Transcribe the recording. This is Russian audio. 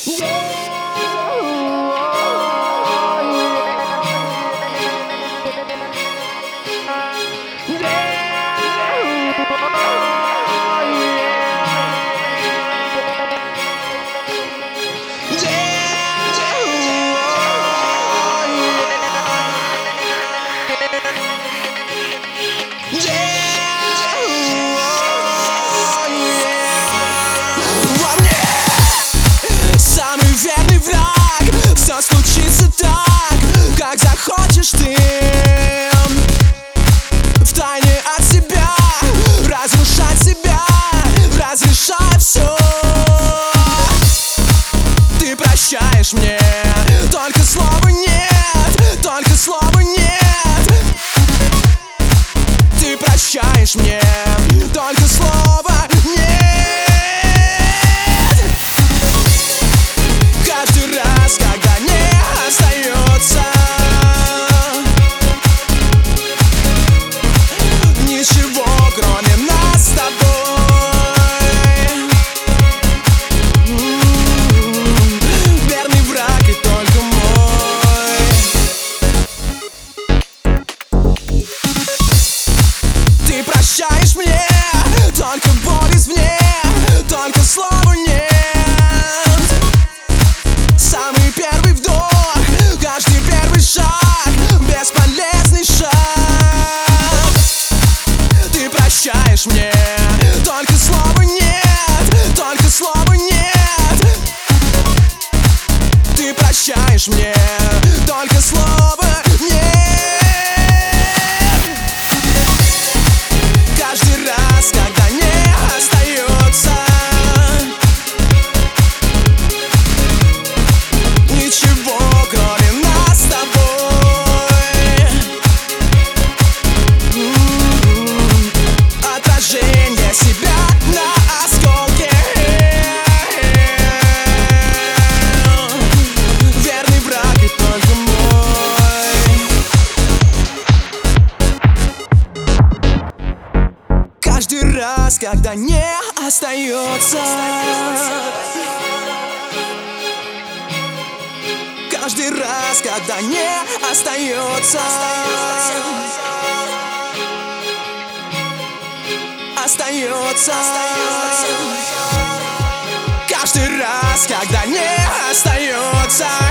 Самый верный враг, все случится так, как захочешь ты. Втайне от себя, разрушать себя, разрешать все. Ты прощаешь мне, только слова нет, только слова нет. Ты прощаешь мне, только слова нет. Каждый раз, когда не остается ничего, кроме нас с тобой. Верный враг и только мой. Ты прощаешь мне, только боль извне, только слова нет. Самый первый вдох, каждый первый шаг, бесполезный шаг. Ты прощаешь мне, только слова нет, только слова нет. Ты прощаешь мне, только слова нет. Каждый раз, когда не остается ничего, кроме нас с тобой. Отражение себя на осколке. Верный враг и только мой. Каждый раз, когда не остается, каждый раз, когда не остается, остается. Каждый раз, когда не остается